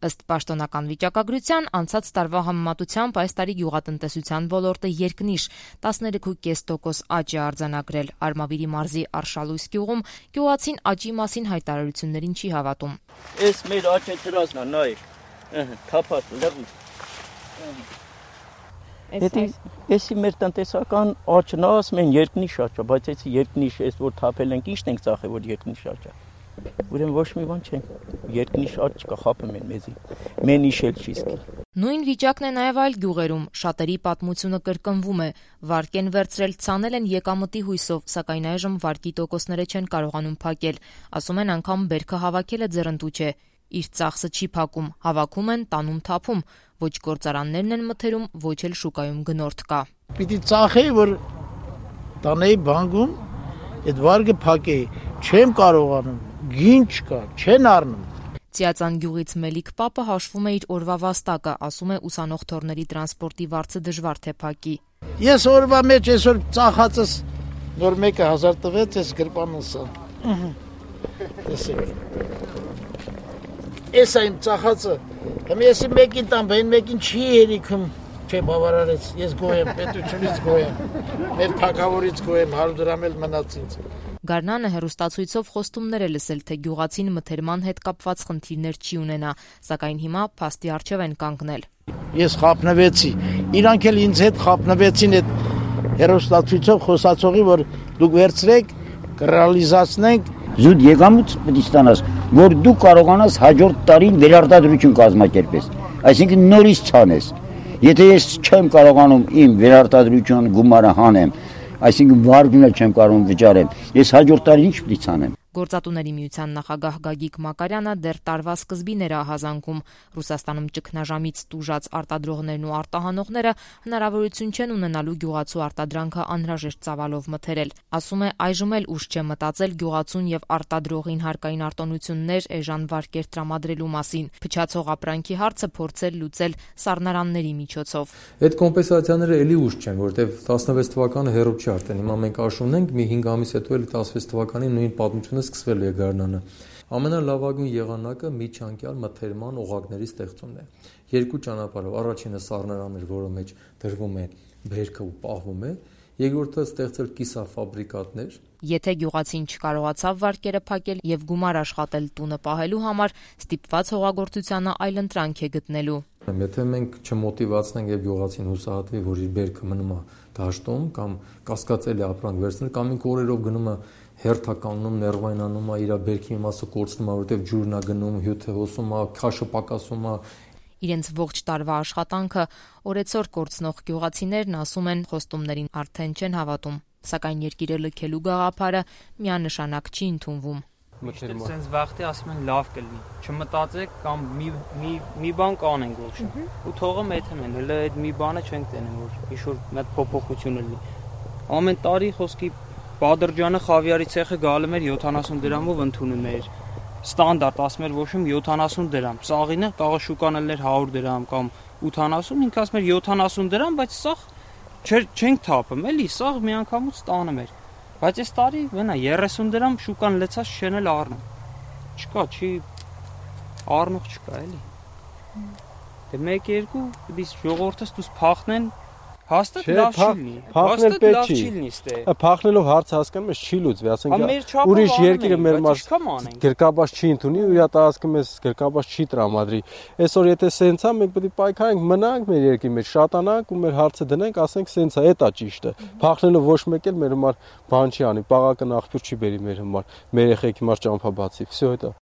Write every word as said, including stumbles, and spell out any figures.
Ըստ պաշտոնական վիճակագրության, անցած տարվա համեմատությամբ այս տարի գյուղատնտեսության ոլորտը երկնիշ տասներեք կόμμα պենս տոկոս աճ է արձանագրել։ Արմավիրի մարզի Արշալույս գյուղում գյուղացին աճի մասին հայտարարություններին չի հավատում։ Էս մեր աճը դրածն է, նայեք։ Ահա, թափած, լղու։ Էսի մեր տնտեսական աճն է, ասում են երկնիշ աճ է, բայց էսի երկնիշ էս որ թափել ենք, ի՞նչն ենք ծախել, որ երկնիշ աճ է։ Ուրեմն ոչ մի բան չենք, երկնիշ աճ չկա, խափում են մեզի, մենիշ էլ չի սկի։ Նույն վիճակն է նաև այլ գյուղերում, շատերի պատմությունը կրկնվում է, վարկ են վերցրել, ցանել են եկամտի հույսով, սակայն այժմ վարկի տոկոսները չեն կարողանում փակել, ասում են անգամ բերքը հավաքելը ձեռնտու չէ, իր ծախսը չի փակում, հավաքում են, տանում թափում, ոչ գործարաններն են մթերում, ոչ էլ շուկայում գնորդ կա։ Պիտի ծախեի, որ տանեի բանկում, այդ վարկը փակեի, չեմ կարողանում, գին չկա, չեն առնում։ Ծիածան գյուղից Մելիք Պապը հաշվում է իր օրվա վաստակը, ասում է ուսանող թոռների տրանսպորտի վարձը դժվար թե փակի։ Ես օրվա մեջ այսօր ծախածս նոր մեկը հազար տվեց, ես գրպանս է։ Տեսեք։ Էս այն ծախածը, հմ եսի մեկին տամ, բայն մեկին չի երիքում, չէ բավարարեց, ես գոհ եմ, պետությունից գոհ եմ, մեր թագավորից գոհ եմ, հարյուր դրամ էլ մնաց ինձ։ Գարնանը հեռուստացույցով խոստումներ է լսել, թե գյուղացին մթերման հետ կապված խնդիրներ չի ունենա, սակայն հիմա փաստի առջև են կանգնել։ Ես խափնվեցի, իրանք էլ ինձ հետ խափնվեցին այդ հեռուստացույցով խոսացողի, որ դուք վերցրեք, կռեալիզացնենք։ Զուտ եկամուտ պետք է ստանաս, որ դու կարողանաս հաջորդ տարին վերարտադրություն կազմակերպես, այսինքն նորից ցանես։ Եթե ես չեմ կարողանում իմ վերարտադրություն գումարը հանեմ, այսինքն վարկն էլ չեմ կարող վճարեմ, ես հաջորդ տարի ինչ պիտի ցանեմ։ Գործատուների միության նախագահ Գագիկ Մակարյանը դեռ տարվա սկզբին էր ահազանգում։ Ռուսաստանում ճգնաժամից տուժած արտադրողներն ու արտահանողները հնարավորություն չեն ունենալու գյուղացու արտադրանքը անհրաժեշտ ծավալով մթերել։ Ասում է, այժմ էլ ուշ չէ մտածել գյուղացուն եւ արտադրողին հարկային արտոնություններ, էժան վարկեր տրամադրելու մասին։ Փչացող ապրանքի հարցը փորձել լուծել սառնարանների միջոցով։ Այդ կոմպենսացիաները էլի ուշ չեն, որտեվ տասնվեց թվականը հեռու չի արդեն։ Հիմա մենք աշուն ենք, մի հինգ ամիս հետո էլ տասնվեց թվականի նույն պատմությունը սկսվելու է Գարնանը։ Ամենալավագույն եղանակը միջանկյալ մթերման օղակների ստեղծումն է։ Երկու ճանապարհով, առաջինը սառնարաններ, որը մեջ դրվում է բերքը ու պահվում է, երկրորդը ստեղծել կիսաֆաբրիկատներ։ Եթե գյուղացին չկարողացավ վարկերը փակել եւ գումար աշխատել տունը պահելու համար, ստիպված հողագործությանը այլընտրանք է գտնելու։ Եթե մենք չմոտիվացնենք եւ գյուղացին հուսահատվի, որ իր բերքը մնում է դաշտում կամ կասկածելի ապրանք վերցնել, կամ ինք օրերով գնում է հերթականում, ներվայնանում է, իր բերքի մասը կորցնում է, որտեվ ջուրն է գնում, հյութը հոսում է, քաշը պակասում է։ Իրենց ողջ տարվա աշխատանքը օրեցօր կորցնող գյուղացիներն ասում են, խոստումներին արդեն չեն հավատում, սակայն երկիրը լքելու գաղափարը միանշանակ չի ընդունվում։ Սենց վախտի ասում են լավ կլինի, չմտածեք կամ մի մի մի բան կանենք ոչինչ։ Ու թողը մեթեմ են, հələ այդ մի բանը չենք տենում, որ ինչ-որ մեծ փոփոխություն լինի։ Ամեն տարի խոսքի Բադրջանը խավիարի ցեխը գալու էր յոթանասուն դրամով ընդունում էր։ Ստանդարտ ասում էր ոչմ յոթանասուն դրամ։ Սաղինը կարող շուկանել էր հարյուր դրամ կամ ութանասուն, ինքը ասում էր յոթանասուն դրամ, բայց սաղ չենք թափում, էլի, սաղ միանգամից տանում էր։ Բայց այս տարի վնա երեսուն դրամ շուկան լցած չեն էլ առնում։ Չկա, չի առնող չկա, էլի։ Դե մեկ երկու դից ժողովուրդս դուս փախնեն Հաստատ լավ չի լինի։ Հաստատ լավ չի լինի ստե։ Փախնելով հարց հասկանում ես չի լուծվի, ասենք ուրիշ երկիրը մեր մաս գրկաբաց չի ընդունի ու իր տարածքում ես գրկաբաց չի տրամադրի։ Այսօր եթե սենց է, մենք պետք է պայքարենք, մնանք մեր երկրի մեջ, շատանանք ու մեր հարցը դնենք, ասենք սենց է, դա ճիշտ է։ Փախնելով ոչ մեկ էլ մեր համար բան չի անի, պաղակն աղբյուր չի բերի մեր համար, մեր երեխեքի համար ճամփա բացի։ Всё это